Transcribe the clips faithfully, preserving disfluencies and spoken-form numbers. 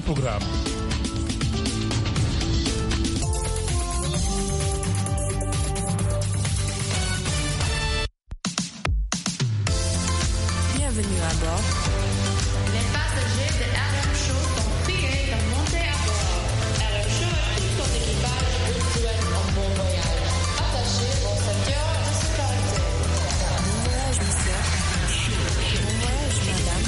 programme. Bienvenue à bord. Les passagers de R M Show sont priés de monter à bord. R M Show et tout son équipage vous souhaitent un bon voyage. Attachez vos ceintures de sécurité. Bon voyage, monsieur. Bon voyage, madame.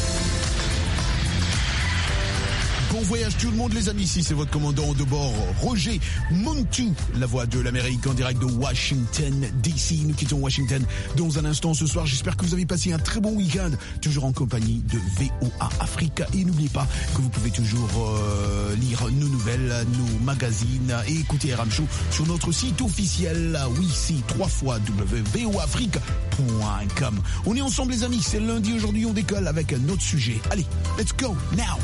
Bon voyage tout le monde les amis, ici c'est votre commandant de bord Roger Montu, la voix de l'Amérique en direct de Washington D C. Nous quittons Washington dans un instant ce soir. J'espère que vous avez passé un très bon week-end, toujours en compagnie de V O A Africa. Et n'oubliez pas que vous pouvez toujours euh, lire nos nouvelles, nos magazines et écouter R M Show sur notre site officiel. Oui, c'est trois fois w v o afrique point com. On est ensemble les amis, c'est lundi aujourd'hui, on décolle avec un autre sujet. Allez, let's go now.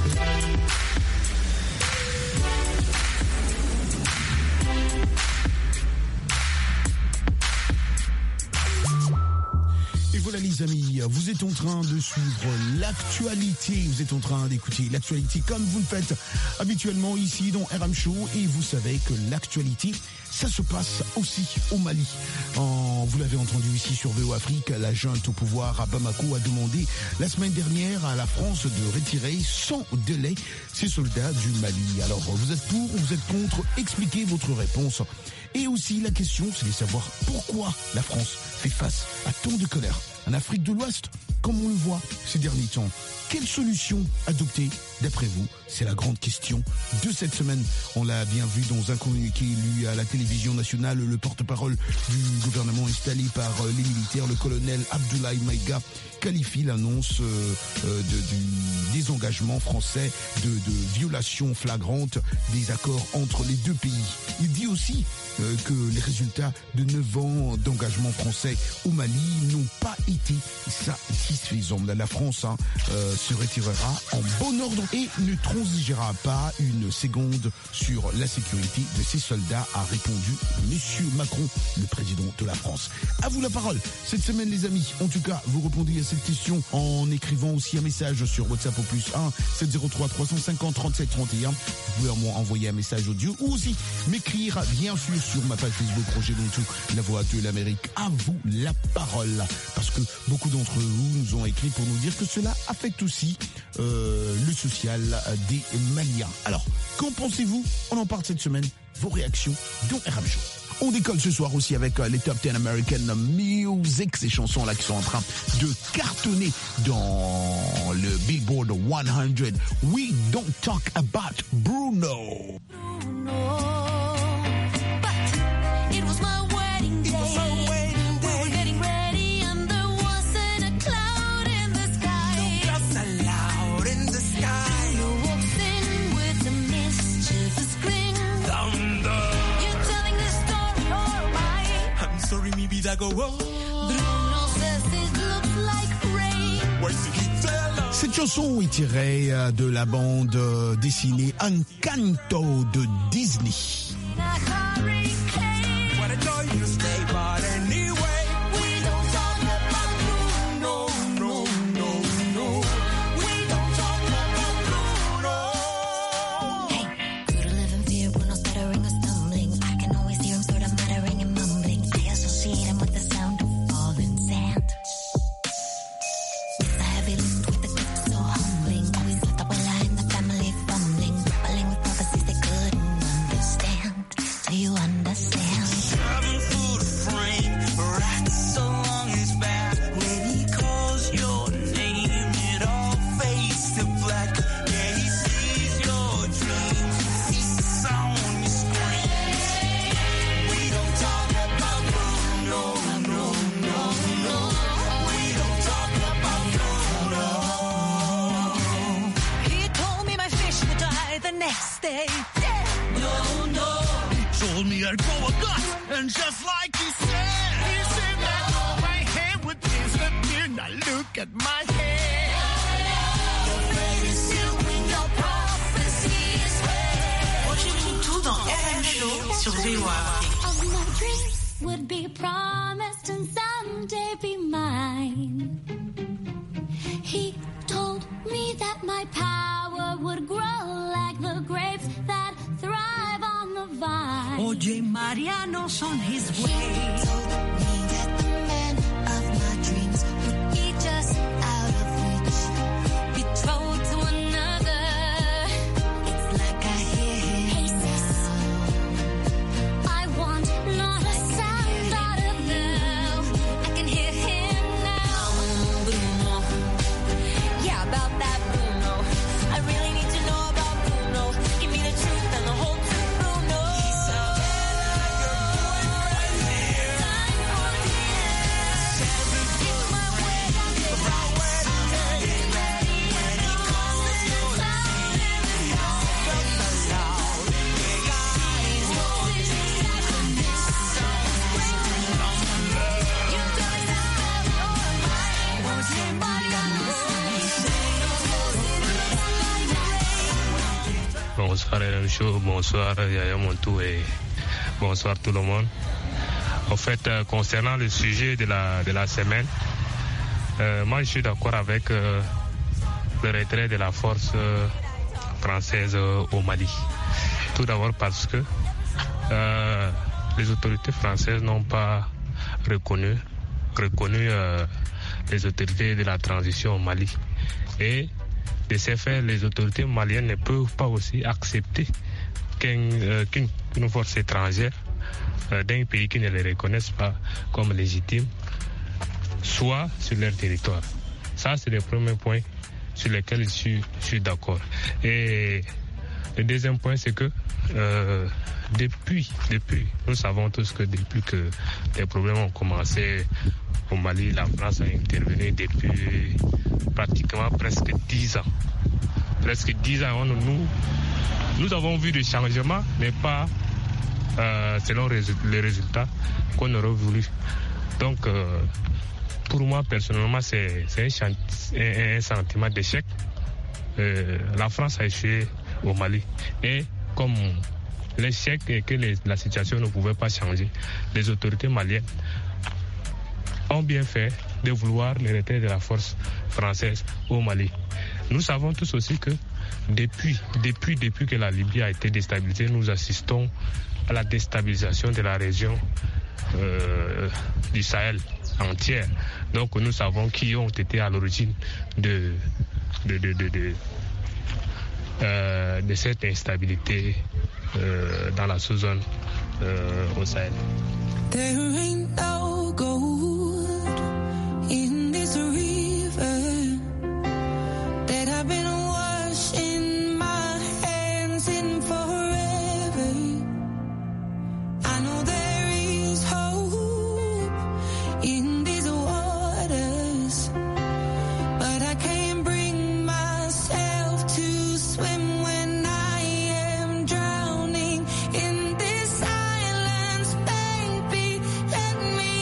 Voilà les amis, vous êtes en train de suivre l'actualité, vous êtes en train d'écouter l'actualité comme vous le faites habituellement ici dans R M Show et vous savez que l'actualité, ça se passe aussi au Mali. En, vous l'avez entendu ici sur V O Afrique, la junte au pouvoir à Bamako a demandé la semaine dernière à la France de retirer sans délai ses soldats du Mali. Alors vous êtes pour ou vous êtes contre? Expliquez votre réponse. Et aussi la question, c'est de savoir pourquoi la France fait face à tant de colère en Afrique de l'Ouest, comme on le voit ces derniers temps. Quelle solution adopter d'après vous? C'est la grande question de cette semaine. On l'a bien vu dans un communiqué lu à la télévision nationale, le porte-parole du gouvernement installé par les militaires, le colonel Abdoulaye Maïga, qualifie l'annonce euh, euh, de, du désengagement français de, de violation flagrante des accords entre les deux pays. Il dit aussi euh, que les résultats de neuf ans d'engagement français au Mali n'ont pas été satisfaisants. La France hein, euh, se retirera en bon ordre et ne transigera pas une seconde sur la sécurité de ses soldats, a répondu Monsieur Macron, le président de la France. À vous la parole cette semaine les amis. En tout cas, vous répondez à cette question en écrivant aussi un message sur WhatsApp au plus un sept zéro trois trois cent cinquante trente-sept trente et un. Vous pouvez m'envoyer un message audio ou aussi m'écrire bien sûr sur ma page Facebook Roger Montu, la voix de l'Amérique. À vous la parole, parce que beaucoup d'entre vous nous ont écrit pour nous dire que cela affecte aussi euh, le social des Maliens. Alors, qu'en pensez-vous? On en parle cette semaine. Vos réactions dans R M Show. On décolle ce soir aussi avec les Top dix American Music, ces chansons-là qui sont en train de cartonner dans le Billboard cent. We Don't Talk About Bruno. Bruno. It was my wedding day. It was my wedding day. We were getting ready and there wasn't a cloud in the sky. No clouds allowed in the sky. You walked in with a mischievous grin. Thunder. You're telling this story or am I? I'm sorry, maybe that go wrong. Bruno says it looks like rain. Where's the guitar? Cette chanson est tirée de la bande dessinée Encanto de Disney. And just like he said, he said that all my hair would disappear. Now look at my hair. Your fate is sealed when your prophecy is read. Roger Montu dans R M Show sur V O A Afrique. All my dreams would be promised and someday be mine. He told me that my power would grow like O J Mariano's on his way. He told me that the man of my dreams would be just out of reach, betrothed to another. It's like I hear him. Hey sis, I want not a sound out of now. I can hear him now. Bruno, yeah, about that Bruno. I really need to know about Bruno. Give me the truth and the whole truth, Bruno. He's so Bonsoir R M Show, bonsoir Yaya Montou et bonsoir tout le monde. En fait, euh, concernant le sujet de la, de la semaine, euh, moi je suis d'accord avec euh, le retrait de la force euh, française euh, au Mali. Tout d'abord parce que euh, les autorités françaises n'ont pas reconnu, reconnu euh, les autorités de la transition au Mali. Et de ces faits, les autorités maliennes ne peuvent pas aussi accepter qu'une, euh, qu'une, qu'une force étrangère euh, d'un pays qui ne les reconnaisse pas comme légitime soit sur leur territoire. Ça, c'est le premier point sur lequel je suis, je suis d'accord. Et le deuxième point, c'est que euh, depuis, depuis, nous savons tous que depuis que les problèmes ont commencé au Mali, la France a intervenu depuis pratiquement presque dix ans. Presque dix ans, nous, nous avons vu des changements, mais pas euh, selon les résultats qu'on aurait voulu. Donc, euh, pour moi, personnellement, c'est, c'est un, chant, un, un sentiment d'échec. Euh, la France a échoué au Mali. Et comme l'échec et que les, la situation ne pouvait pas changer, les autorités maliennes ont bien fait de vouloir le retrait de la force française au Mali. Nous savons tous aussi que depuis, depuis, depuis que la Libye a été déstabilisée, nous assistons à la déstabilisation de la région euh, du Sahel entière. Donc nous savons qui ont été à l'origine de, de, de, de, de, euh, de cette instabilité euh, dans la sous-zone euh, au Sahel. There ain't no gold in this river that I've been washing my hands in forever. I know there is hope in these waters, but I can't bring myself to swim when I am drowning in this silence, baby. Let me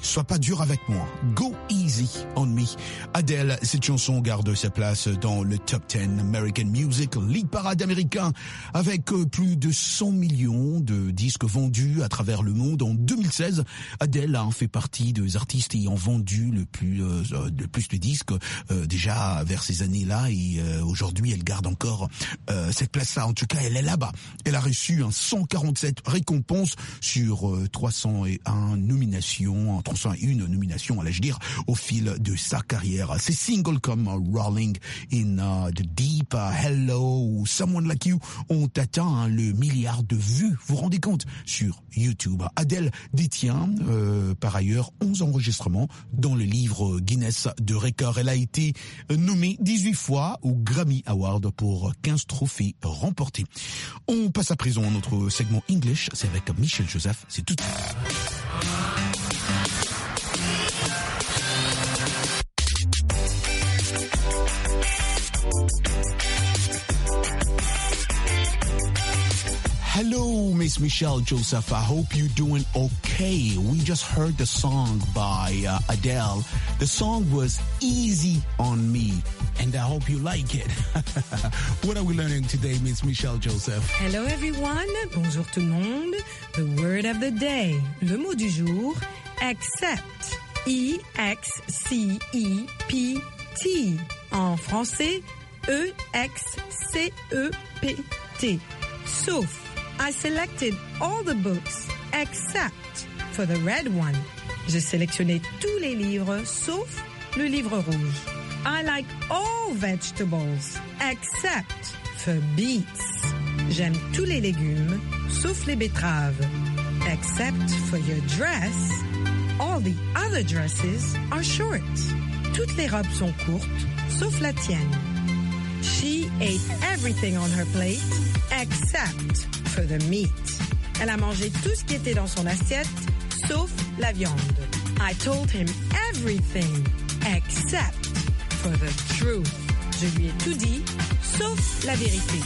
sois pas dur avec moi. Go easy on me. Adele, cette chanson garde sa place dans le top dix American Music Lead Parade américain avec plus de cent millions de disques vendus à travers le monde. En deux mille seize, Adele a fait partie des artistes ayant vendu le plus, euh, le plus de disques euh, déjà vers ces années-là et euh, aujourd'hui elle garde encore euh, cette place-là. En tout cas, elle est là-bas. Elle a reçu un cent quarante-sept récompenses sur euh, trois cent un nominations, trois cent un nominations, allais-je dire, au fil de sa carrière. Ces singles comme uh, Rolling in uh, the Deep, uh, Hello ou Someone Like You ont atteint hein, le milliard de vues. Vous vous rendez compte sur YouTube. Adele détient euh, par ailleurs onze enregistrements dans le livre Guinness de records. Elle a été nommée dix-huit fois au Grammy Award pour quinze trophées remportés. On passe à présent à notre segment English. C'est avec Michel Joseph. C'est tout de suite. Hello, Miss Michelle Joseph. I hope you're doing okay. We just heard the song by uh, Adele. The song was Easy on Me, and I hope you like it. What are we learning today, Miss Michelle Joseph? Hello everyone, bonjour tout le monde. The word of the day, le mot du jour, accept. E X C E P T. En français, E X C E P T. Sauf. I selected all the books except for the red one. J'ai sélectionné tous les livres sauf le livre rouge. I like all vegetables except for beets. J'aime tous les légumes sauf les betteraves. Except for your dress, all the other dresses are short. Toutes les robes sont courtes sauf la tienne. She ate everything on her plate except for the meat. Elle a mangé tout ce qui était dans son assiette, sauf la viande. I told him everything except for the truth. Je lui ai tout dit, sauf la vérité.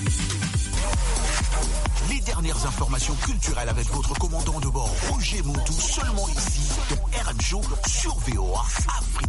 Les dernières informations culturelles avec votre commandant de bord, Roger Montou, seulement ici, dans R M Show, sur V O A Afrique.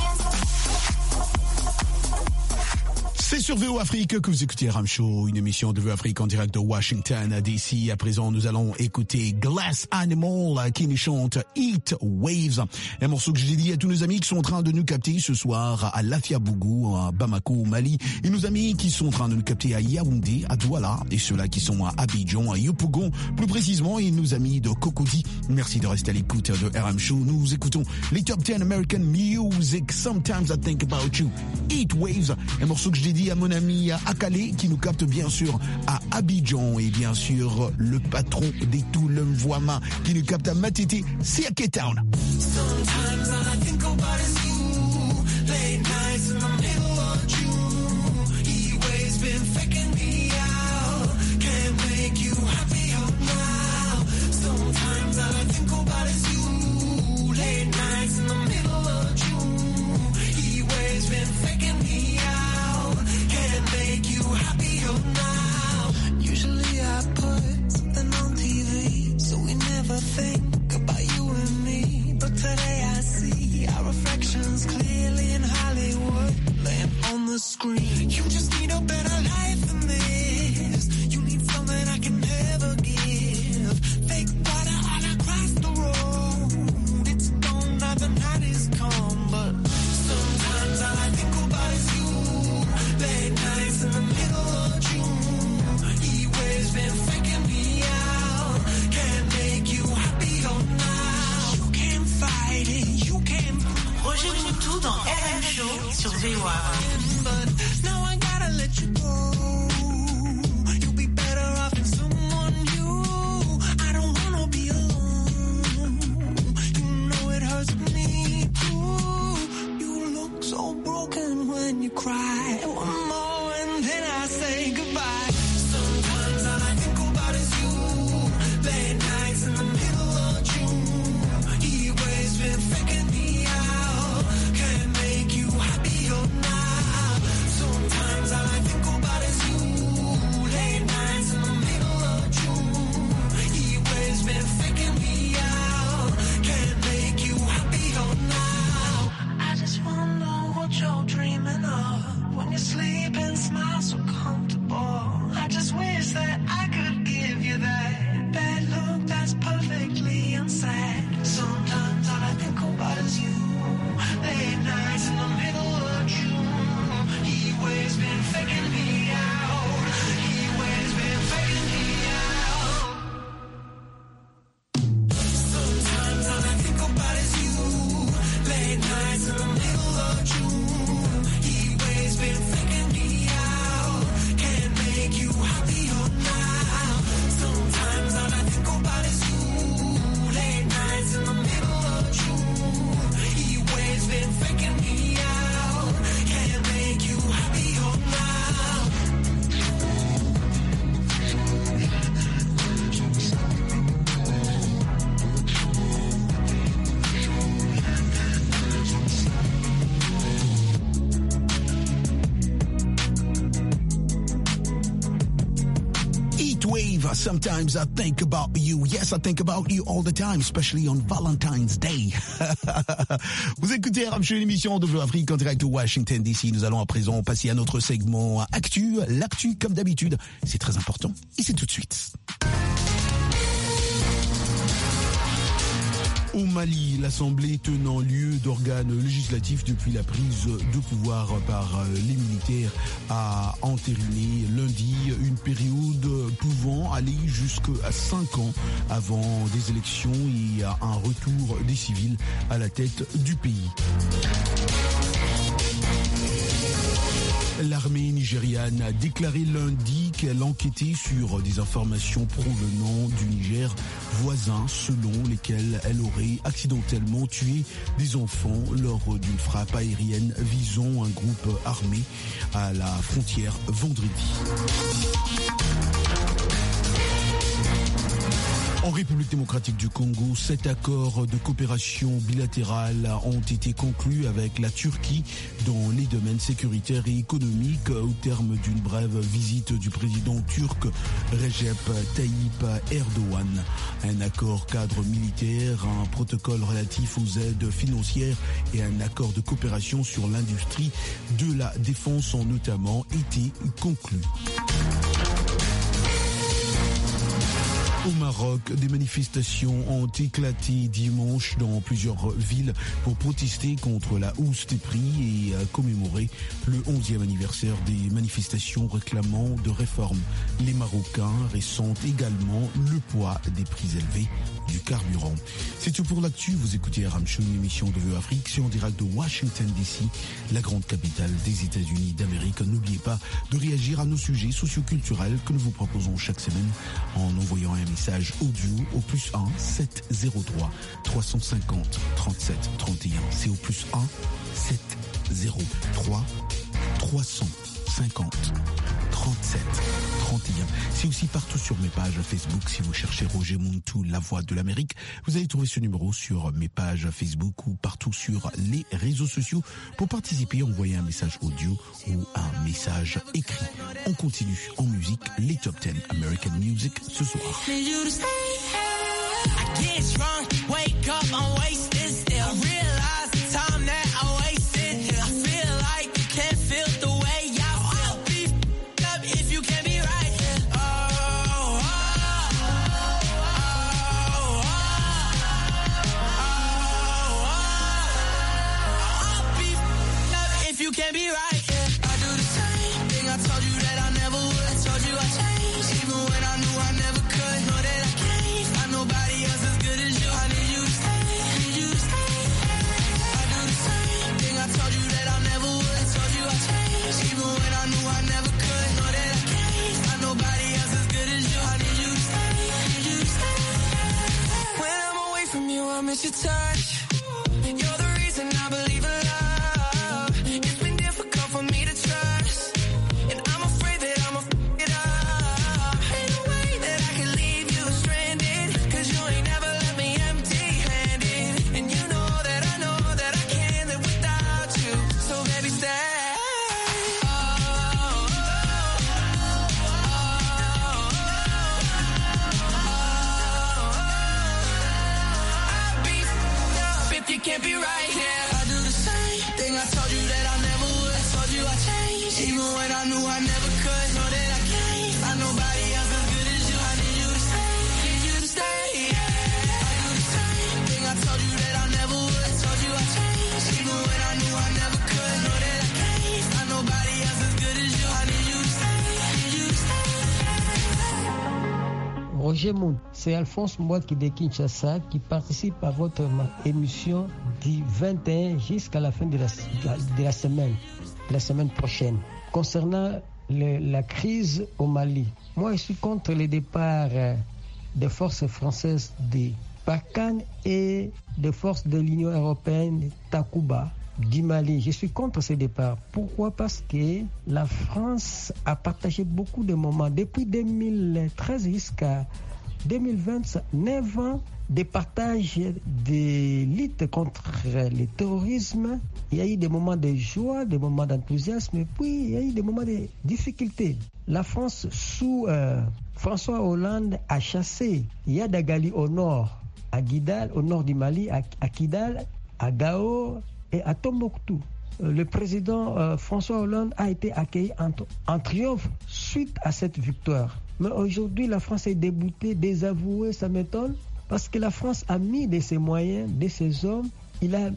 C'est sur V O Afrique que vous écoutez R M Show, une émission de V O Afrique en direct de Washington D C. À présent, nous allons écouter Glass Animal qui nous chante Heat Waves. Un morceau que j'ai dit à tous nos amis qui sont en train de nous capter ce soir à Lafiabougou, à Bamako, au Mali. Et nos amis qui sont en train de nous capter à Yaoundé, à Douala. Et ceux-là qui sont à Abidjan, à Yopougon, plus précisément. Et nos amis de Cocody. Merci de rester à l'écoute de R M Show. Nous écoutons les Top dix American Music. Sometimes I think about you. Heat Waves. Un morceau que j'ai dit à mon ami Akale qui nous capte bien sûr à Abidjan et bien sûr le patron des tout le Mvoama qui nous capte à Matete, c'est à Cape Town. Sometimes all I think about is you. Late nights in the middle of June. He always been faking me out. Can't make you happier now. Sometimes all I think about is you. Late nights in the middle of June. He always been faking me out. Can't make you happier now. Usually I put something on T V, so we never think about you and me. But today I see our reflections clearly in Hollywood, laying on the screen. You just need a better life than this. You need something I can never give. Fake water all across the road. It's gone now, the night is come, but sometimes all I think about is you. Late nights in the middle of June. He always been faking me out. Can't make you happier now. You can't fight it, you can't. Roger Montou dans R M Show sur V O A. But now I gotta let you go. You'll be better off in someone new. I don't wanna be alone. You know it hurts me too. You look so broken when you cry. One more and then I say goodbye. Sometimes all I think about is you. Late nights in the middle of June. He always been faking me out. Can't make you happier now. sometimes I think about you. Yes, I think about you all the time, especially on Valentine's Day. Vous écoutez R M Show, l'émission de Bleu Afrique en direct de Washington D C. Nous allons à présent passer à notre segment Actu. L'actu, comme d'habitude, c'est très important et c'est tout de suite. Au Mali, l'Assemblée tenant lieu d'organes législatifs depuis la prise de pouvoir par les militaires a entériné lundi une période pouvant aller jusqu'à cinq ans avant des élections et un retour des civils à la tête du pays. L'armée nigériane a déclaré lundi qu'elle enquêtait sur des informations provenant du Niger voisin selon lesquelles elle aurait accidentellement tué des enfants lors d'une frappe aérienne visant un groupe armé à la frontière vendredi. En République démocratique du Congo, sept accords de coopération bilatérale ont été conclus avec la Turquie dans les domaines sécuritaires et économiques au terme d'une brève visite du président turc Recep Tayyip Erdogan. Un accord cadre militaire, un protocole relatif aux aides financières et un accord de coopération sur l'industrie de la défense ont notamment été conclus. Au Maroc, des manifestations ont éclaté dimanche dans plusieurs villes pour protester contre la hausse des prix et commémorer le onzième anniversaire des manifestations réclamant de réformes. Les Marocains ressentent également le poids des prix élevés du carburant. C'est tout pour l'actu. Vous écoutez R M Show, une émission de Vue Afrique. C'est en direct de Washington D C, la grande capitale des États-Unis d'Amérique. N'oubliez pas de réagir à nos sujets socioculturels que nous vous proposons chaque semaine en envoyant un message audio au plus un sept zéro trois trois cent cinquante trente-sept trente et un. C'est au plus un sept zéro trois trois cent cinquante trente-sept trente et un. C'est aussi partout sur mes pages Facebook. Si vous cherchez Roger Muntu, la voix de l'Amérique, vous allez trouver ce numéro sur mes pages Facebook ou partout sur les réseaux sociaux. Pour participer, envoyez un message audio ou un message écrit. On continue en musique, les Top dix American Music ce soir. Can't be right, yeah. I do the same thing. I told you that I never would. I told you I changed, even when I knew I never could. Know that I can't find nobody else as good as you. I need you to stay, need you to stay. I do the same thing. I told you that I never would. I told you I changed, even when I knew I never could. Know that I can't find nobody else as good as you. I need you to stay, need you to stay. When I'm away from you, I miss your touch. You're the reason I believe in love. For me to trust, and I'm afraid that I'ma f it up. Ain't no way that I can leave you stranded, cause you ain't never left me empty-handed. And you know that I know that I can't live without you. So baby, stay. Oh, oh, oh, oh, I'll be f***ed up if you can't be right here. I do the same thing. I told you that I never would. I changed, even when I knew I never could. Know that I can't find nobody else as good as you. I need you to stay, need you to stay. I do the same thing. I told you that I never would. I told you I changed, even when I knew I never could. Know that I can't find nobody else as good as you. I need you to stay, need you to stay. Roger Moun, c'est Alphonse Mwaki de Kinshasa qui participe à votre émission du vingt et un jusqu'à la fin de la, de la semaine. La semaine prochaine. Concernant le, la crise au Mali, moi je suis contre le départ euh, des forces françaises de Barkhane et des forces de l'Union européenne Takuba du Mali. Je suis contre ce départ. Pourquoi? Parce que la France a partagé beaucoup de moments depuis deux mille treize jusqu'à deux mille vingt, c'est neuf ans de partage de lutte contre le terrorisme. Il y a eu des moments de joie, des moments d'enthousiasme, et puis il y a eu des moments de difficulté. La France, sous euh, François Hollande, a chassé Yadagali au nord, à Kidal, au nord du Mali, à, à Kidal, à Gao et à Tombouctou. Euh, le président euh, François Hollande a été accueilli en, en triomphe suite à cette victoire. Mais aujourd'hui, la France est déboutée, désavouée, ça m'étonne. Parce que la France a mis de ses moyens, de ses hommes, il a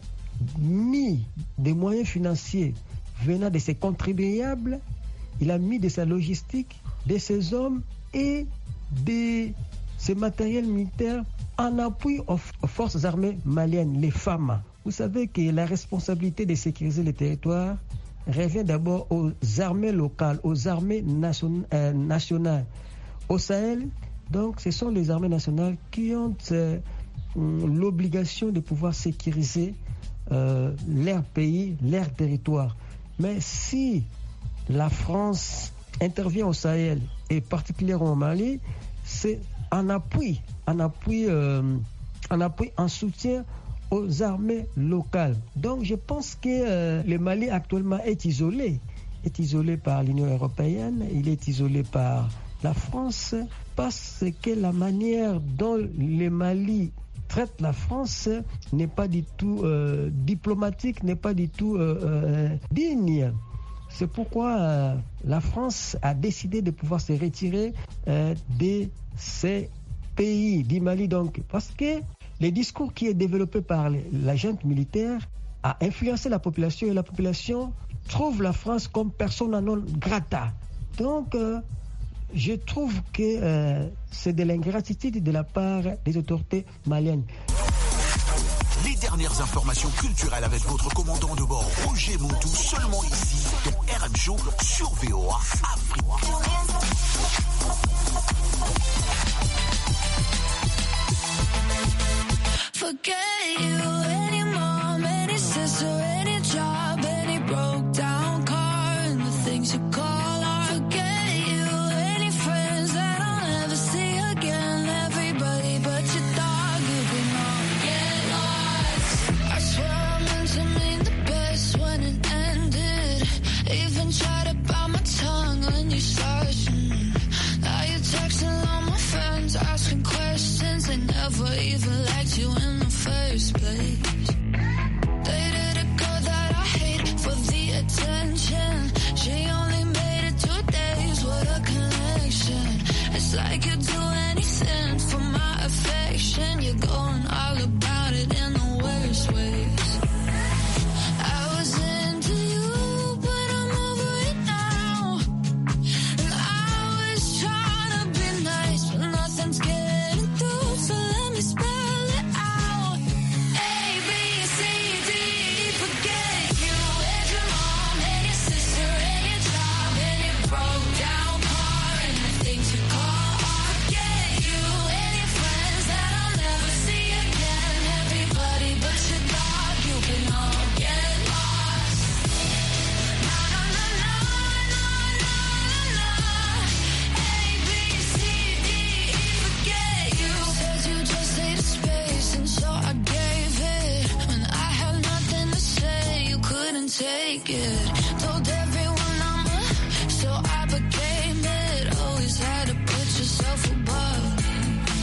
mis des moyens financiers venant de ses contribuables, il a mis de sa logistique, de ses hommes et de ses matériels militaires en appui aux, aux forces armées maliennes, les F A M A. Vous savez que la responsabilité de sécuriser les territoires revient d'abord aux armées locales, aux armées nation, euh, nationales. Au Sahel, donc, ce sont les armées nationales qui ont euh, l'obligation de pouvoir sécuriser euh, leur pays, leur territoire. Mais si la France intervient au Sahel et particulièrement au Mali, c'est en appui, en appui, euh, en appui, en soutien aux armées locales. Donc, je pense que euh, le Mali actuellement est isolé, est isolé par l'Union européenne, il est isolé par la France, parce que la manière dont le Mali traite la France n'est pas du tout euh, diplomatique, n'est pas du tout euh, euh, digne. C'est pourquoi euh, la France a décidé de pouvoir se retirer euh, de ces pays, du Mali donc. Parce que le discours qui est développé par la junte militaire a influencé la population et la population trouve la France comme persona non grata. Donc, euh, je trouve que euh, c'est de l'ingratitude de la part des autorités maliennes. Les dernières informations culturelles avec votre commandant de bord, Roger Montou, seulement ici, dans R M Show, sur V O A Afrique. Forget you, any mom, any sister, any job, any broke down car, and the things you call art. Forget you, any friends that I'll never see again, everybody but your dog, you can all get lost. I swear I meant to mean the best when it ended, even tried to bite my tongue when you started. Mm. Now you're texting all my friends, asking questions, they never even liked you in the first place. Dated a girl that I hate for the attention. She only made it two days, what a connection. It's like you'd do anything for my affection. You're going all about it in the worst ways. I was into you, but I'm over it now. And I was trying to be nice, but nothing's getting through, so let me spell it out. A, B, C, D, E, forget you, and your mom, and your sister, and your job, and your broke down car, and the things you call art. Forget you, and your friends that I'll never see again, everybody but your dog, you can all get lost. Na na na na na na na. A, B, C, D, E, forget you. Said you just needed space, and so I gave it. When I had nothing to say, you couldn't take it. Told everyone I'm a, so I became it. Always had to put yourself above me.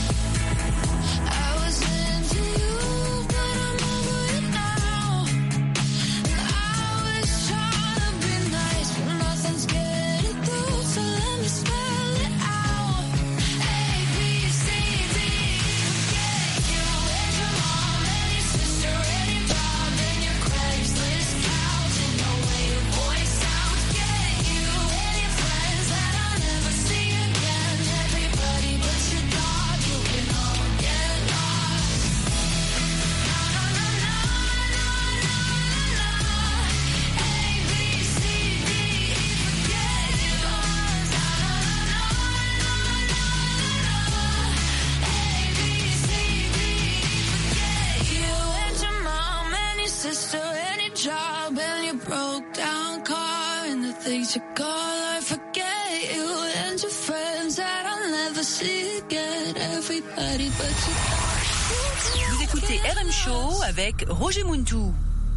I was into you, but I'm over it now. And I was trying to be nice, but nothing's getting through, so let me spell it out. A, B, C, D, E, forget you, and your mom, and your sister, and your job, and your Craigslist couch, and the way your voice sounds. Forget you, and your friends that I'll never see again, everybody but your dog, you can all get lost. Na na na na na na na. A, B, C, D, E, forget you. Na na na na na na na. A, B, C, D, E, forget you, and your mom, and your sister, and your job, and your broke down car, and the things you call art. Forget you, and your friends that I'll never see again, every nobody but you. Vous écoutez R M Show avec Roger Muntou.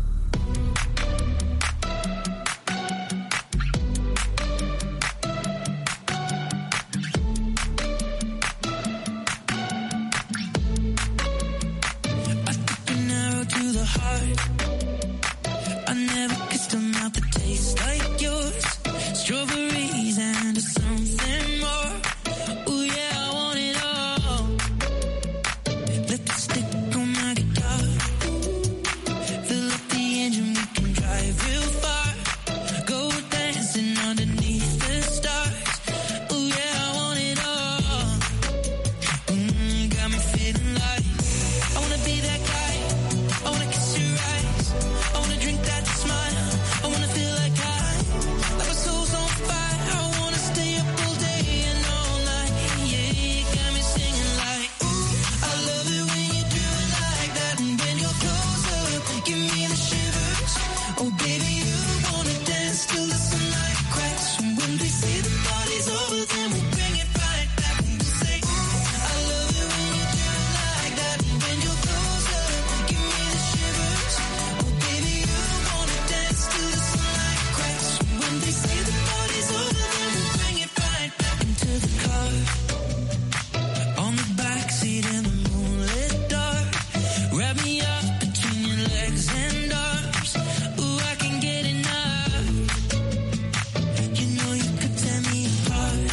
I never kissed a mouth that tastes like yours. Strawberries and something more. Ooh yeah, I want it all. Let the stick on my guitar. Fill up the engine, we can drive real far. Go dancing underneath the stars. Ooh yeah, I want it all. Mm, got me feeling like I wanna be that guy. I wanna kiss your eyes. I wanna drink that smile. I wanna feel like I, like my soul's on fire. I wanna stay up all day and all night. Yeah, you got me singing like, ooh, I love it when you do it like that. And when you're closer, give me the shivers. Oh baby, you wanna dance till the sunlight cracks. And when they say the party's over, then we'll bring it right back. And we'll say, I love it when you do it like that. And when you're closer, give me the shivers. Oh baby, you wanna dance till the sunlight cracks. When they say the party's over, then we'll bring it right back into the car. On the backseat in the moonlit dark. Wrap me up between your legs and arms. Ooh, I can get enough. You know you could tear me apart.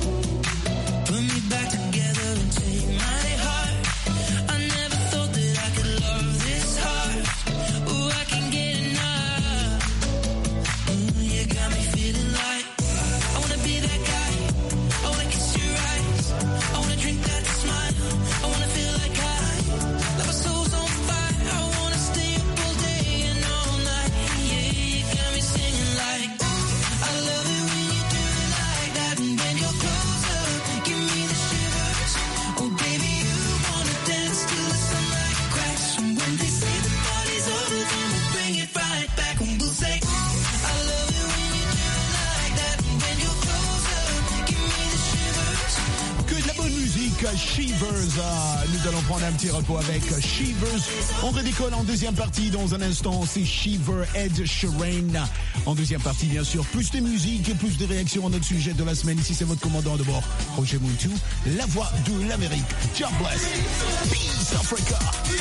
Put me back together and take my heart. I never thought that I could love this hard. Ooh, I can get enough. Ooh, you got me feeling like I wanna be that guy. I wanna kiss your eyes. I wanna drink that smile. I wanna feel like I, like my soul's on fire. I wanna stay up all day and all night. Yeah, you got me singing like, ooh, I love it when you do it like that. And when you're closer, give me the shivers. Oh baby, you wanna dance till the sunlight cracks. And when they say the party's over, then we'll bring it right back. And we'll say, I love it when you do it like that. And when you're closer, give me the shivers. Que de la bonne musique, Shivers. Ah, nous allons prendre un petit repos avec Shivers. On redécolle en deuxième partie dans un instant. C'est Shiver, Ed Sheeran. En deuxième partie, bien sûr, plus de musique et plus de réactions à notre sujet de la semaine. Ici, c'est votre commandant de bord, Roger Muntou, la voix de l'Amérique. God bless. Peace, Africa.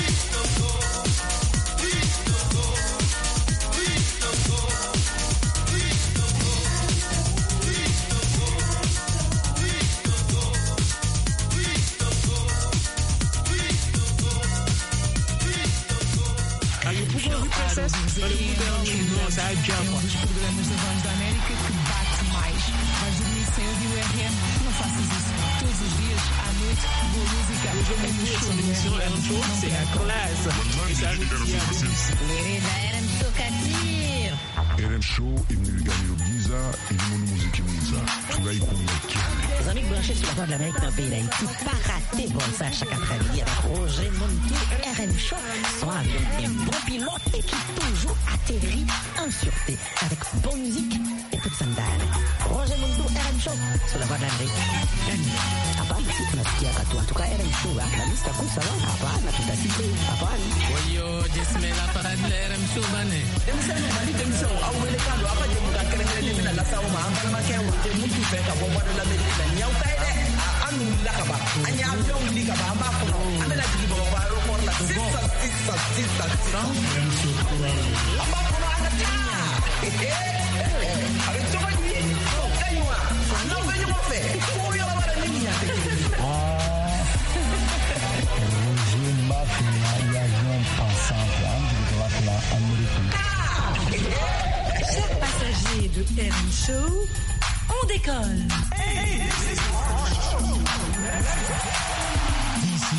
Um dos programas da Voz da América que bate mais. Vais dormir sem ouvir o R M? Não faças isso. Todos os dias, à noite, boa música. R M Show, c'est la classe. R M Show Kadir. R M Show est venu gagner le Giza et le monde musique Giza. Tout là, il communique. Les amis branchés sur la Voix de l'Amérique dans le pays d'Haïti, pas rater bon ça chaque après-midi avec Roger Muntou, R M Show, soit avec un bon pilote et qui toujours atterrit en sûreté avec bonne musique et toute sandale. Roger Muntou, R M Show, sur la Voix de l'Amérique. Hapana, si tunasikia katu. En tout cas, R M Show, la lista kusa wa hapana, tutasikia hapana. Oyo, jesmela parade la R M Show bane. Emisano mali temso awele kando apa je muka kerengere de mina la sawo ma ambala ma kewa je mutu fe ka bo bodo la medina nyau kai de anu la ka ba anya afyo ndi ka ba amba ko anda la ji bo ba ro ko la sisa sisa sisa amba ko anda ta eh eh avec toi ni kaiwa no venyo mo fe ko yo la bara ni nya Roger Mafia, il y a un pensant, je dois appeler américain. Chers passagers de R M Show, on décolle. This is R M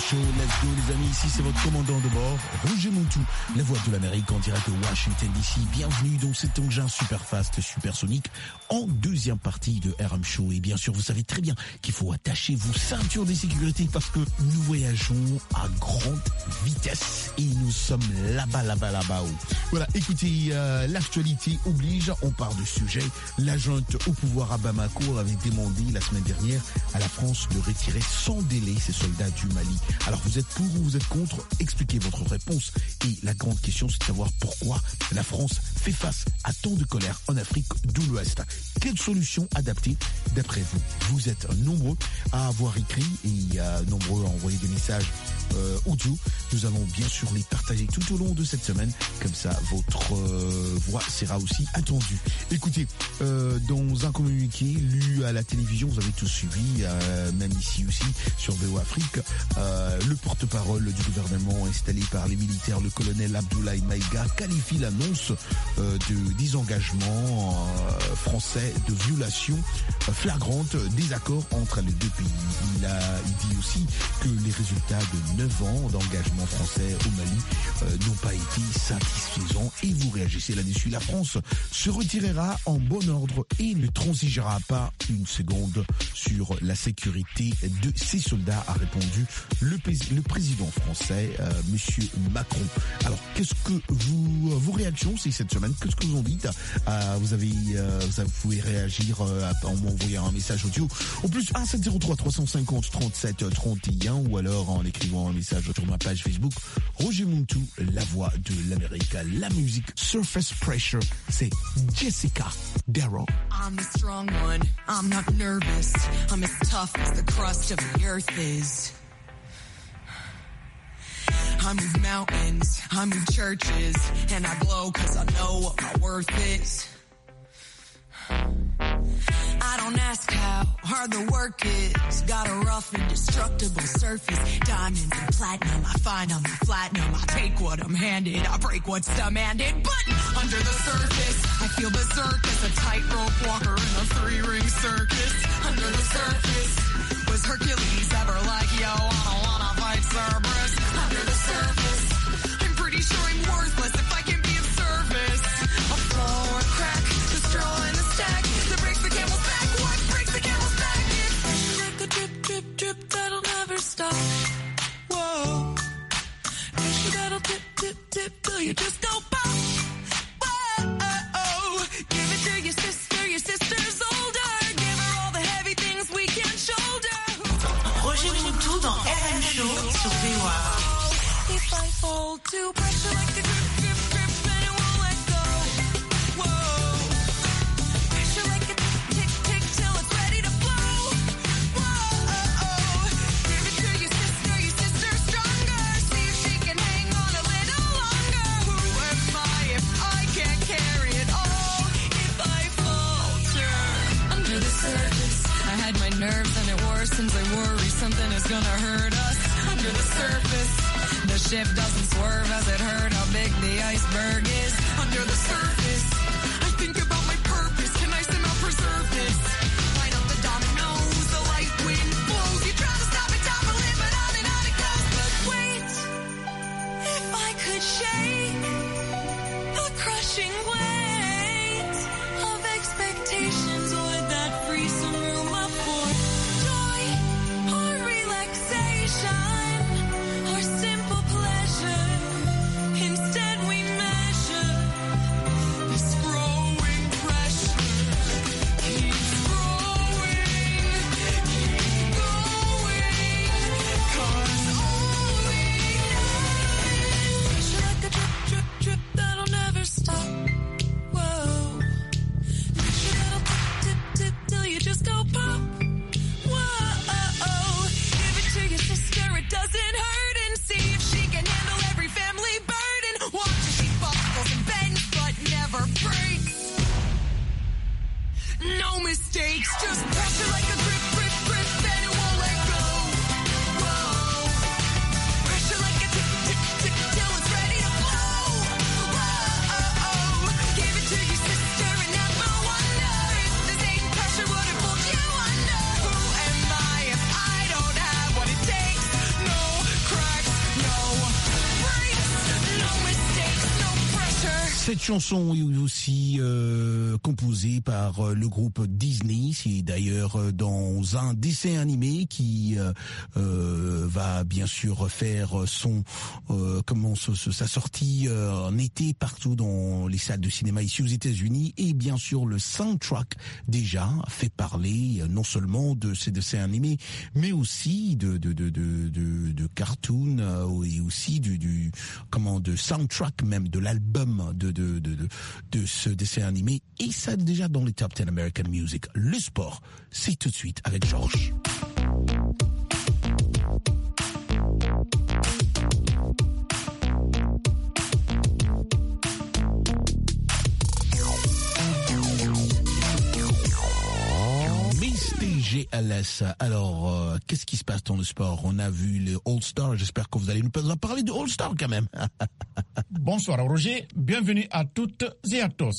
Show. Let's go les amis, ici c'est votre commandant de bord, Roger Montou, la voix de l'Amérique en direct de Washington D C. Bienvenue dans cet engin super fast, super sonique en deuxième partie de R M Show. Et bien sûr, vous savez très bien qu'il faut attacher vos ceintures de sécurité parce que nous voyageons à grande vitesse et nous sommes là-bas, là-bas, là-bas. Voilà, écoutez, euh, l'actualité oblige, on part de sujet. La junte au pouvoir à Bamako avait demandé la semaine dernière à la France de retirer sans délai ses soldats du Mali. Alors vous êtes pour ou vous êtes contre? Expliquez votre réponse. Et la grande question, c'est de savoir pourquoi la France fait face à tant de colère en Afrique de l'Ouest. Quelle solution adaptée d'après vous? Vous êtes nombreux à avoir écrit et euh, nombreux à envoyer des messages euh, audio. Nous allons bien sûr les partager tout au long de cette semaine. Comme ça, votre euh, voix sera aussi attendue. Écoutez, euh, dans un communiqué lu à la télévision, vous avez tous suivi, euh, même ici aussi sur V O Afrique, euh, le porte-parole du gouvernement installé par les militaires, le colonel Abdoulaye Maïga, qualifie l'annonce euh, de désengagement euh, français de violation euh, flagrante des accords entre les deux pays. Il, a, il dit aussi que les résultats de neuf ans d'engagement français au Mali euh, n'ont pas été satisfaisants et vous réagissez là-dessus. La France se retirera en bon ordre et ne transigera pas une seconde sur la sécurité de ses soldats, a répondu le, le président français, euh, Monsieur Macron. Alors, qu'est-ce que vous, vos réactions, c'est cette semaine, qu'est-ce que vous en dites? euh, Vous avez, euh, vous pouvez réagir euh, en m'envoyant un message audio au plus un sept zéro trois trois cinq zéro trente-sept trente et un ou alors en écrivant un message sur ma page Facebook Roger Montou, la voix de l'Amérique. La musique Surface Pressure, c'est Jessica Darrow. I'm the strong one, I'm not nervous. I'm as tough as the crust of the earth is. I move mountains, I move churches, and I glow cause I know what my worth is. I don't ask how hard the work is. Got a rough, indestructible surface. Diamonds and platinum, I find them platinum. I take what I'm handed, I break what's demanded. But under the surface, I feel berserk as a tightrope walker in a three-ring circus. Under the surface, was Hercules ever like, yo, I don't wanna fight Cerberus? Under the surface, I'm pretty sure I'm worthless if I can be of service. A flaw or a crack, the straw in the stack that breaks the camel's back. What breaks the camel's back? It's like a drip, drip, drip that'll never stop. Whoa, pressure that'll dip, dip, dip till you just go pop. Whoa, give it to your sister, your sister's older. Give her all the heavy things we can shoulder. Roger Montou dans R M Show sur V O A. If I fall to pressure like a drip, drip, drip, then it won't let go. Whoa, pressure like a tick, tick till it's ready to blow. Whoa, give it to your sister, your sister's stronger. See if she can hang on a little longer. Who am I if I can't carry it all? If I falter under the surface, I had my nerves and it worsens. I worry something is gonna hurt us. Under the surface, the ship doesn't swerve as it hurt how big the iceberg is. Under the surface, I think about my purpose. Can I somehow preserve this? Line up the dominoes, the light wind blows. You try to stop it, topple it, but on and on it goes. But wait, if I could shake the crushing weight of expectations, would that free some room up for joy or relaxation? Or simple pleasure. Instead we measure this growing pressure. Keeps growing, keep going. Cause all we know is pressure like a drip, Cette chanson est aussi euh, composée par euh, le groupe Disney. C'est d'ailleurs euh, dans un dessin animé qui euh, euh, va bien sûr faire son euh, comment ce, ce, sa sortie euh, en été partout dans les salles de cinéma ici aux États-Unis. Et bien sûr le soundtrack déjà fait parler euh, non seulement de ces dessins animés, mais aussi de de de de de, de cartoons euh, et aussi du, du comment de soundtrack même de l'album de De, de, de, de ce dessin animé, et ça déjà dans les Top dix American Music. Le sport, c'est tout de suite avec Georges. G L S. Alors, euh, qu'est-ce qui se passe dans le sport? On a vu les All-Stars. J'espère que vous allez nous parler de All-Stars quand même. Bonsoir Roger, bienvenue à toutes et à tous.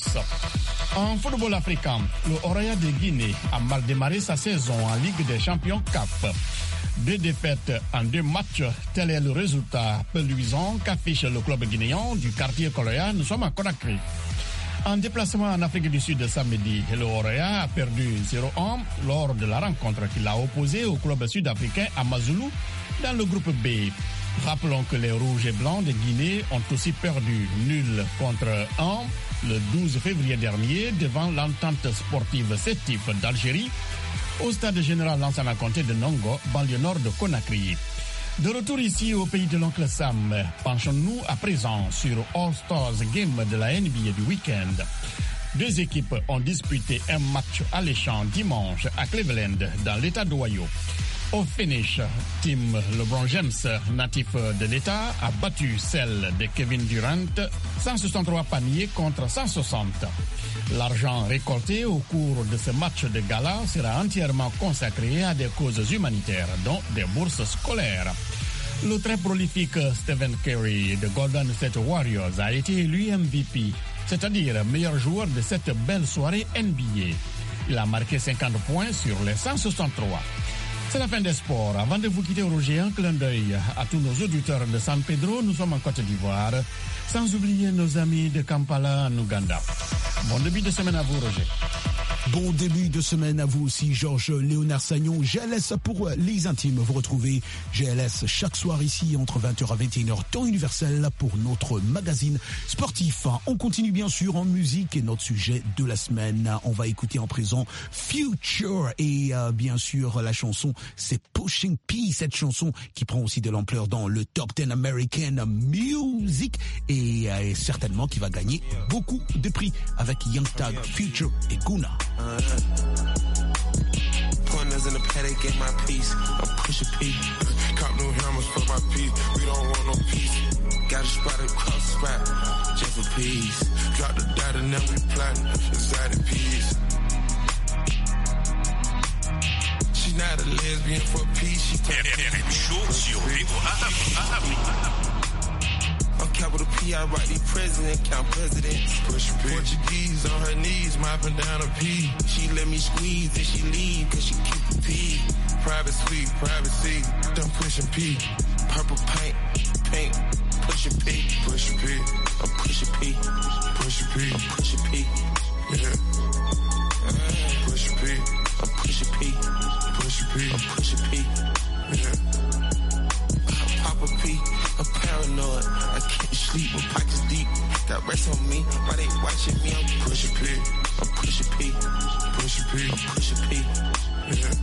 En football africain, le Oroya de Guinée a mal démarré sa saison en Ligue des Champions C A F. Deux défaites en deux matchs, tel est le résultat peu luisant qu'affiche le club guinéen du quartier Koloya. Nous sommes à Conakry. En déplacement en Afrique du Sud samedi, le Oroya a perdu zéro un lors de la rencontre qu'il a opposée au club sud-africain Amazulu dans le groupe B. Rappelons que les Rouges et Blancs de Guinée ont aussi perdu nul contre un le douze février dernier devant l'entente sportive Sétif d'Algérie au stade général Lansana Conté de Nongo, banlieue nord de Conakry. De retour ici au pays de l'oncle Sam, penchons-nous à présent sur All Stars Game de la N B A du week-end. Deux équipes ont disputé un match alléchant dimanche à Cleveland, dans l'État d'Ohio. Au finish, Team LeBron James, natif de l'État, a battu celle de Kevin Durant, cent soixante-trois paniers contre cent soixante. L'argent récolté au cours de ce match de gala sera entièrement consacré à des causes humanitaires, dont des bourses scolaires. Le très prolifique Stephen Curry de Golden State Warriors a été élu M V P, c'est-à-dire meilleur joueur de cette belle soirée N B A. Il a marqué cinquante points sur les cent soixante-trois. C'est la fin des sports. Avant de vous quitter, Roger, un clin d'œil à tous nos auditeurs de San Pedro. Nous sommes en Côte d'Ivoire, sans oublier nos amis de Kampala en Ouganda. Bon début de semaine à vous, Roger. Bon début de semaine à vous aussi, Georges Léonard Sagnon. G L S pour les intimes. Vous retrouvez G L S chaque soir ici entre vingt heures à vingt et une heures, temps universel pour notre magazine sportif. On continue bien sûr en musique et notre sujet de la semaine. On va écouter en présent Future et euh, bien sûr la chanson c'est Pushing P. Cette chanson qui prend aussi de l'ampleur dans le Top dix American Music et euh, certainement qui va gagner beaucoup de prix avec Young Thug, Future et Guna. Uh, pointers in the paddock, get my piece. I'm pushing P. Cop new hammers for my piece. We don't want no peace. Got a spot across the spot, just for peace. Drop the dot and now we plotting. Exotic peace. She's not a lesbian for peace. She R M Show sur V O A. On capital P, I write the president, count presidents. Push Portuguese on her knees, mopping down a P. She let me squeeze and she leave, cause she keep a P. Private suite, privacy, done pushing P. Purple paint, paint, pushing P. Pushing P, I'm pushing P. Pushing P, I'm pushing P. Yeah. Pushing P, I'm pushing P. Pushing P, I'm pushing P. Yeah. Pop a P. I'm paranoid, I can't sleep, my pockets deep. Got rest on me, why they watching me? I'm pushing P, I'm pushing P, pushing P, I'm pushing P. Yeah.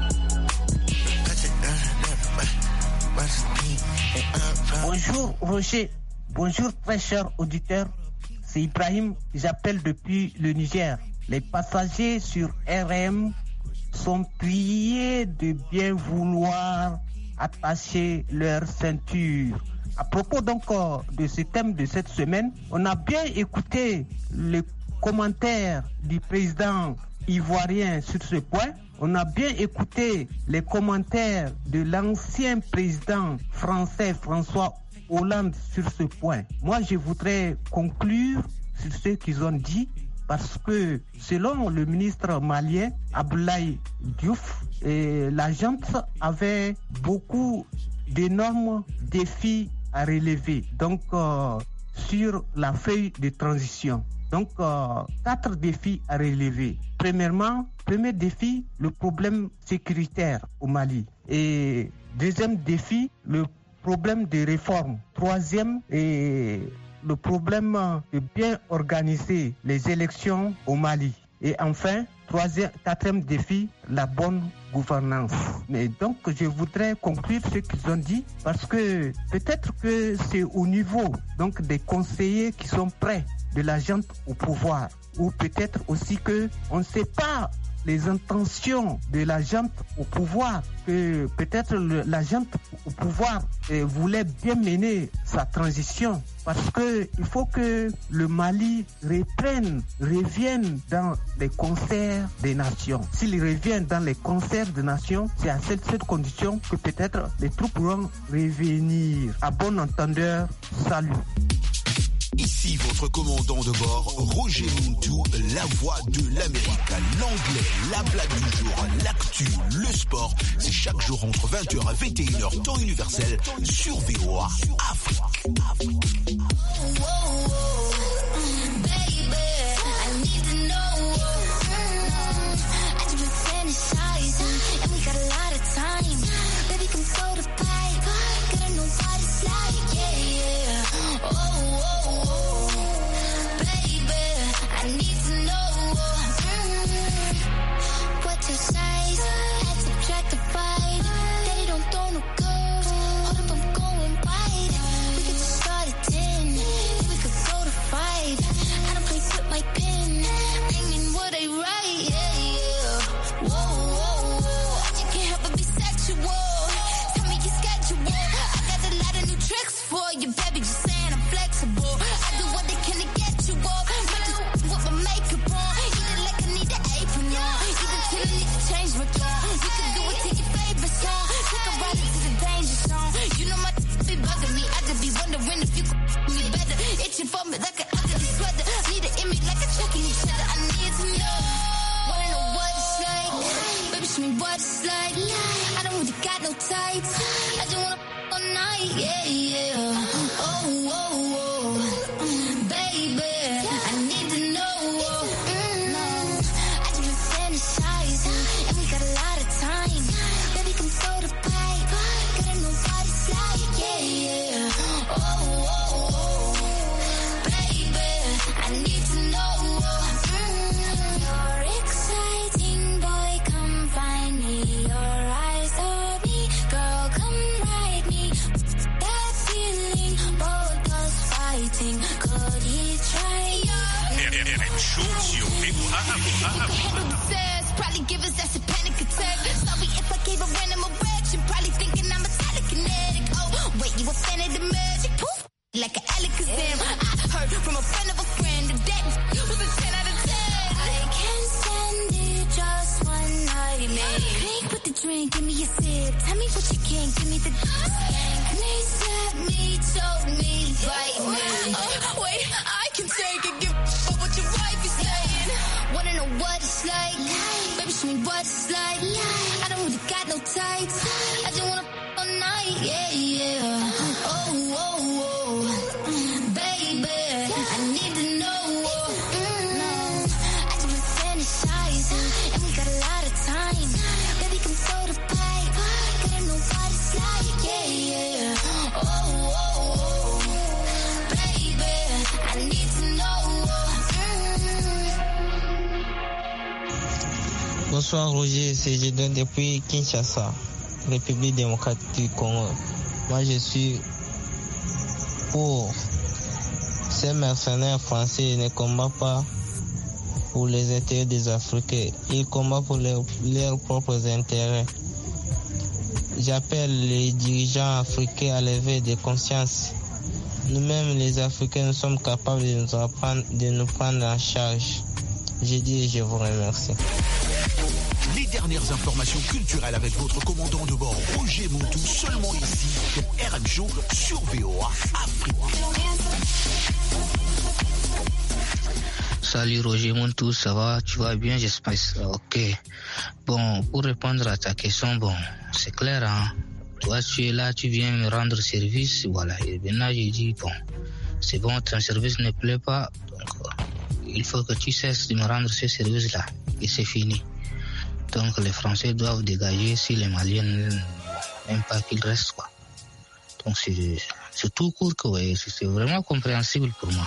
Bonjour Roger, bonjour très chers auditeurs, c'est Ibrahim, j'appelle depuis le Niger. Les passagers sur R M sont priés de bien vouloir attacher leur ceinture. À propos donc de ce thème de cette semaine, on a bien écouté le commentaire du président ivoirien sur ce point. On a bien écouté les commentaires de l'ancien président français François Hollande sur ce point. Moi, je voudrais conclure sur ce qu'ils ont dit parce que selon le ministre malien Abdoulaye Diouf, et la junte avait beaucoup d'énormes défis à relever. Donc, euh, sur la feuille de transition. Donc, euh, quatre défis à relever. Premièrement, premier défi, le problème sécuritaire au Mali. Et deuxième défi, le problème des réformes. Troisième, et le problème de bien organiser les élections au Mali. Et enfin, troisième, quatrième défi, la bonne gouvernance. Mais donc, je voudrais conclure ce qu'ils ont dit parce que peut-être que c'est au niveau donc des conseillers qui sont près de la junte au pouvoir, ou peut-être aussi que on ne sait pas les intentions de la junte au pouvoir, que peut-être le, la junte au pouvoir eh, voulait bien mener sa transition, parce que il faut que le Mali reprenne, revienne dans les concerts des nations. S'il revient dans les concerts des nations, c'est à cette, cette condition que peut-être les troupes pourront revenir. À bon entendeur, salut. Ici votre commandant de bord, Roger Muntu, la voix de l'Amérique. L'anglais, la blague du jour, l'actu, le sport, c'est chaque jour entre vingt heures et vingt et une heures temps universel sur V O A Afrique. Afrique. Bonsoir Roger, c'est Gédon depuis Kinshasa, République démocratique du Congo. Moi je suis pour ces mercenaires français, ils ne combattent pas pour les intérêts des Africains, ils combattent pour leurs, leurs propres intérêts. J'appelle les dirigeants africains à lever des consciences. Nous-mêmes les Africains, nous sommes capables de nous, apprendre, de nous prendre en charge. J'ai dit et je vous remercie. Les dernières informations culturelles avec votre commandant de bord, Roger Muntu, seulement ici, dans R M Show, sur V O A Afrique. Salut Roger Muntu, ça va? Tu vas bien? J'espère. Ok. Bon, pour répondre à ta question, bon, c'est clair, hein? Toi, tu es là, tu viens me rendre service, voilà. Et maintenant, j'ai dit, bon, c'est bon, ton service ne plaît pas, donc il faut que tu cesses de me rendre ce service-là, et c'est fini. Donc les Français doivent dégager si les Maliens n'aiment pas qu'ils restent, quoi. Donc c'est, c'est tout court, quoi, et c'est vraiment compréhensible pour moi.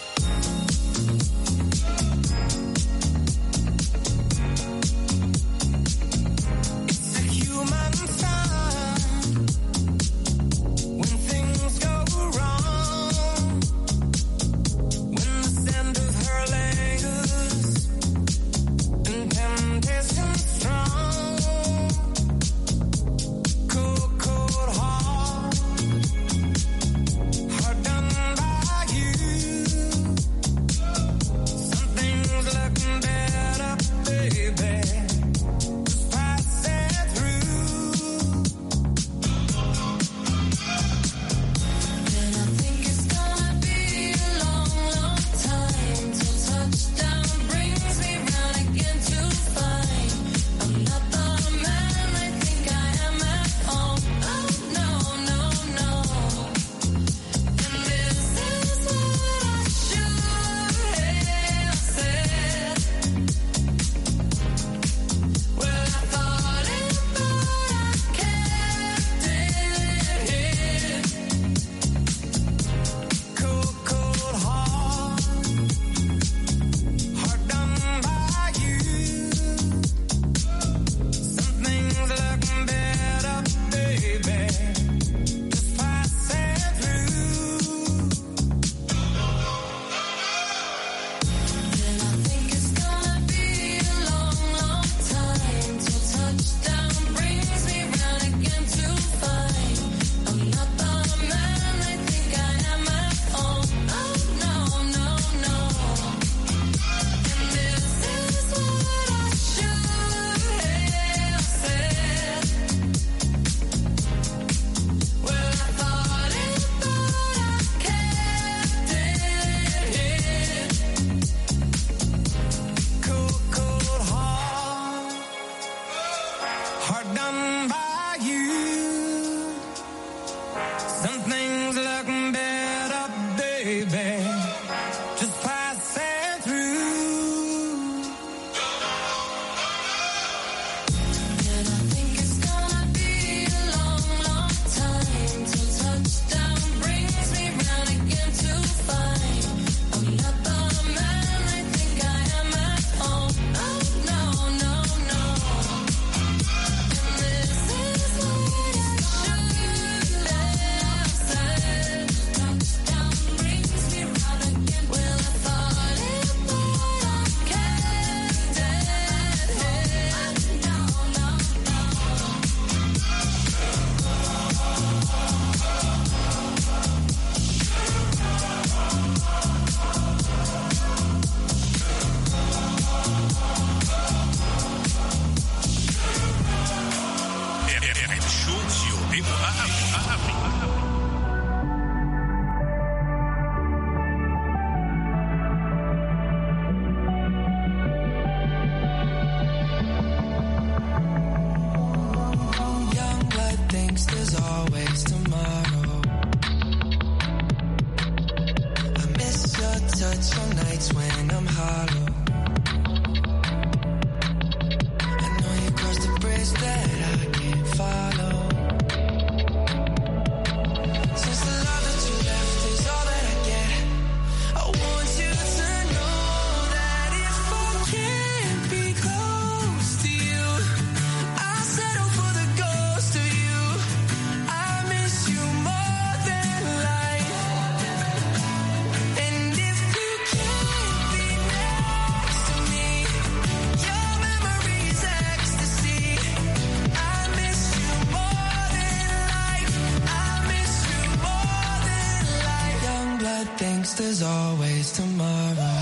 There's always tomorrow.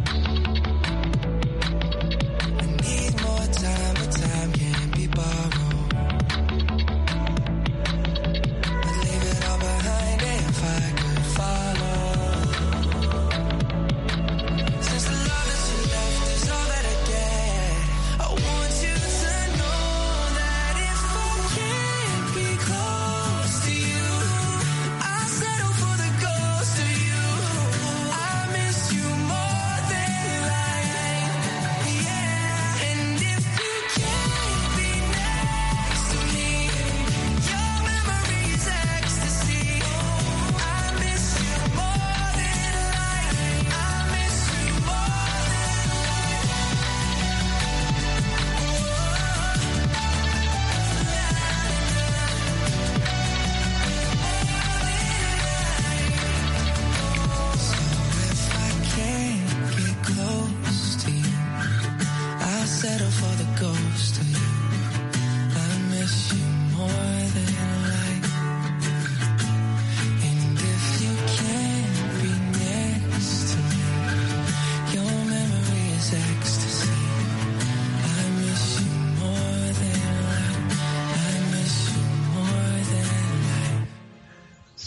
I need more time, but time can't be borrowed. I'd leave it all behind if I could follow. Since the love that you left is all that I get, I want you to know that if I can't be close to you, I settle for the ghost of you.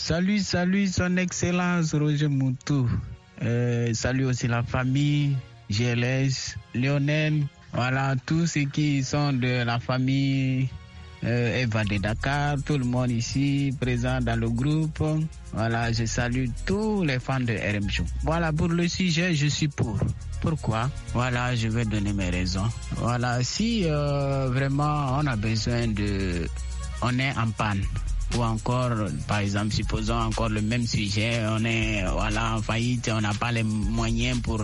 Salut, salut, son excellence Roger Moutou. Euh, salut aussi la famille, G L S, Lionel, voilà, tous ceux qui sont de la famille euh, Eva de Dakar, tout le monde ici présent dans le groupe. Voilà, je salue tous les fans de R M Show. Voilà, pour le sujet, je suis pour. Pourquoi? Voilà, je vais donner mes raisons. Voilà, si euh, vraiment on a besoin de... On est en panne. Ou encore, par exemple, supposons encore le même sujet, on est voilà, en faillite, on n'a pas les moyens pour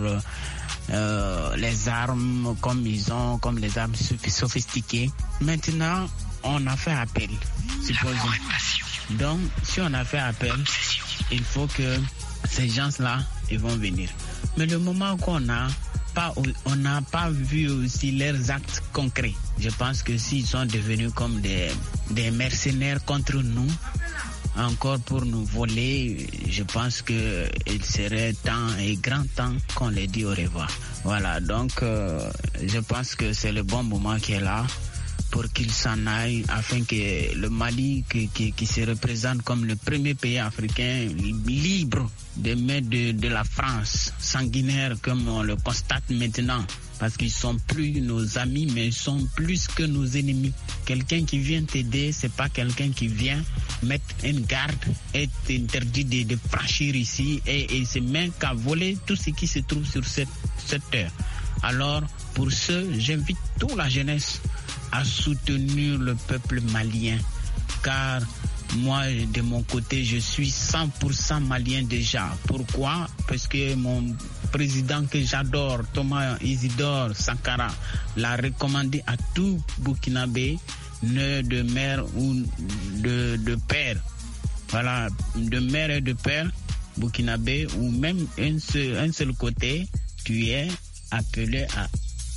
euh, les armes comme ils ont, comme les armes sophistiquées. Maintenant, on a fait appel, supposons. Donc, si on a fait appel, il faut que ces gens-là, ils vont venir. Mais le moment qu'on a, pas, on n'a pas vu aussi leurs actes concrets. Je pense que s'ils sont devenus comme des, des mercenaires contre nous, encore pour nous voler, je pense qu'il serait temps et grand temps qu'on les dise au revoir. Voilà, donc euh, je pense que c'est le bon moment qui est là pour qu'ils s'en aillent afin que le Mali, qui, qui, qui se représente comme le premier pays africain libre des mains de, de la France, sanguinaire comme on le constate maintenant, parce qu'ils sont plus nos amis, mais ils sont plus que nos ennemis. Quelqu'un qui vient t'aider, c'est pas quelqu'un qui vient mettre une garde et t'interdit de, de franchir ici et, et c'est même qu'à voler tout ce qui se trouve sur cette, cette terre. Alors, pour ce, j'invite toute la jeunesse à soutenir le peuple malien, car moi, de mon côté, je suis cent pour cent malien déjà. Pourquoi? Parce que mon président que j'adore, Thomas Isidore Sankara, l'a recommandé à tout Burkinabé, né de mère ou de, de père. Voilà, de mère et de père, Burkinabé, ou même un seul, un seul côté, tu es appelé à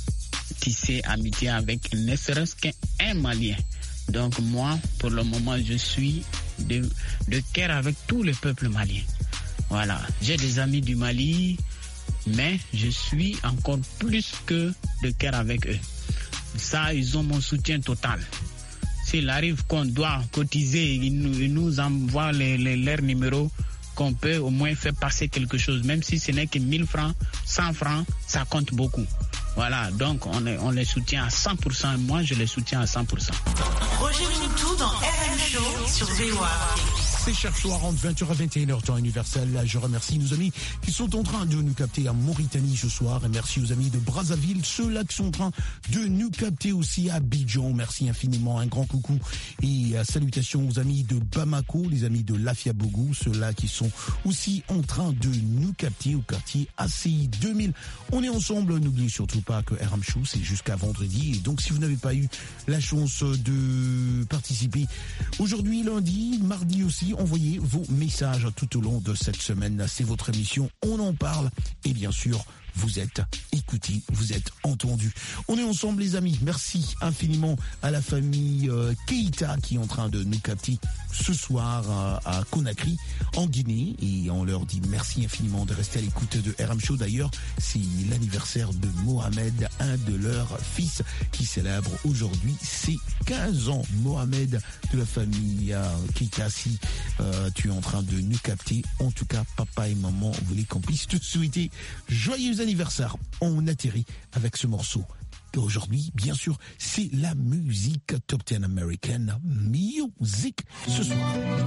tisser amitié avec ne serait-ce qu'un Malien. Donc moi, pour le moment, je suis de, de cœur avec tout le peuple malien. Voilà, j'ai des amis du Mali, mais je suis encore plus que de cœur avec eux. Ça, ils ont mon soutien total. S'il arrive qu'on doit cotiser, ils nous, ils nous envoient les, les, leurs numéros, qu'on peut au moins faire passer quelque chose, même si ce n'est que mille francs, cent francs, ça compte beaucoup. Voilà, donc on, est, on les soutient à cent pour cent. Moi, je les soutiens à cent pour cent. Roger Moutou dans R M Show sur V O A. C'est chaque soir entre vingt heures et vingt et une heures temps universel. Je remercie nos amis qui sont en train de nous capter à Mauritanie ce soir. Et merci aux amis de Brazzaville, ceux-là qui sont en train de nous capter aussi à Abidjan. Merci infiniment, un grand coucou. Et euh, salutations aux amis de Bamako, les amis de Lafiabougou, ceux-là qui sont aussi en train de nous capter au quartier A C I deux mille. On est ensemble, n'oubliez surtout pas que R M Show, c'est jusqu'à vendredi. Et donc, si vous n'avez pas eu la chance de participer aujourd'hui, lundi, mardi aussi, envoyez vos messages tout au long de cette semaine. C'est votre émission, on en parle. Et bien sûr, vous êtes écoutés, vous êtes entendus. On est ensemble les amis. Merci infiniment à la famille euh, Keïta qui est en train de nous capter ce soir euh, à Conakry, en Guinée. Et on leur dit merci infiniment de rester à l'écoute de R M Show. D'ailleurs, c'est l'anniversaire de Mohamed, un de leurs fils qui célèbre aujourd'hui ses quinze ans. Mohamed de la famille euh, Keïta, si euh, tu es en train de nous capter, en tout cas, papa et maman voulaient qu'on puisse te souhaiter joyeux anniversaire. On atterrit avec ce morceau. Et aujourd'hui, bien sûr, c'est la musique Top dix American Music ce soir.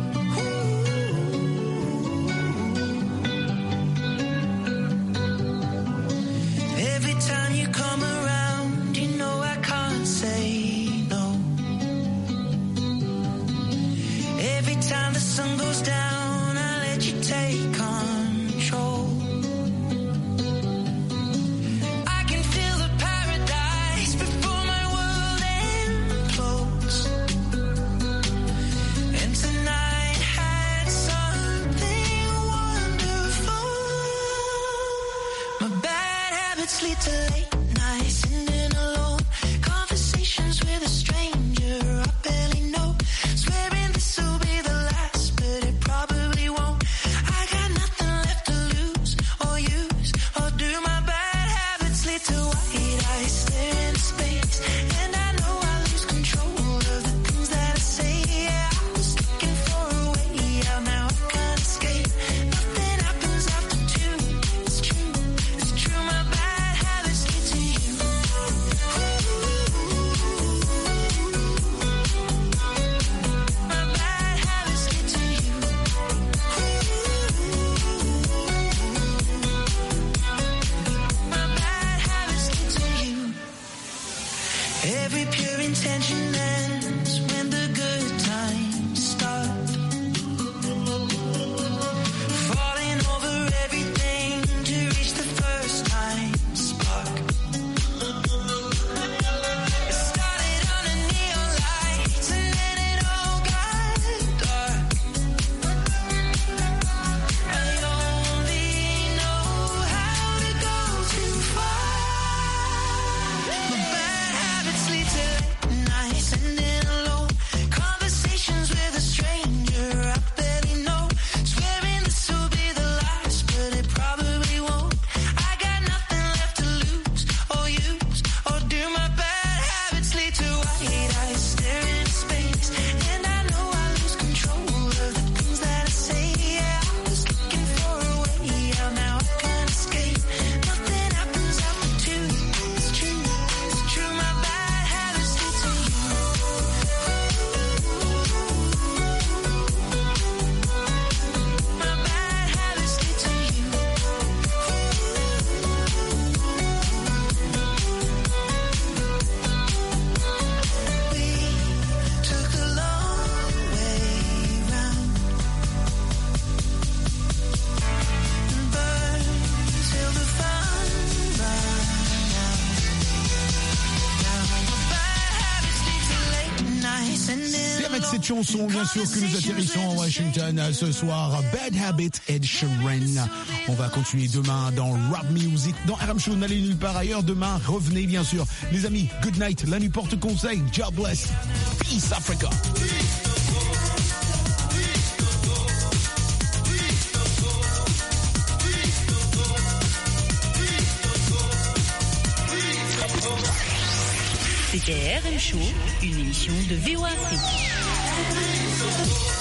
Every time you come around, you know I can't say no. Every time the sun goes down, I let you take control. Lead to late nights, sitting alone, conversations with a stranger I barely know, swearing this will be the last, but it probably won't. I got nothing left to lose or use, or do my bad habits lead to white eyes stare into space, and I know I lose control of the things that I say. Yeah, I was looking for a way out, now I cette chanson, bien sûr, que nous atterrissons à Washington ce soir. Bad Habit, Ed Sheeran. On va continuer demain dans Rap Music, dans R M Show. N'allez nulle part ailleurs. Demain, revenez, bien sûr. Les amis, good night. La nuit porte conseil. God bless. Peace, Africa. C'était R M Show, une émission de V O A Afrique.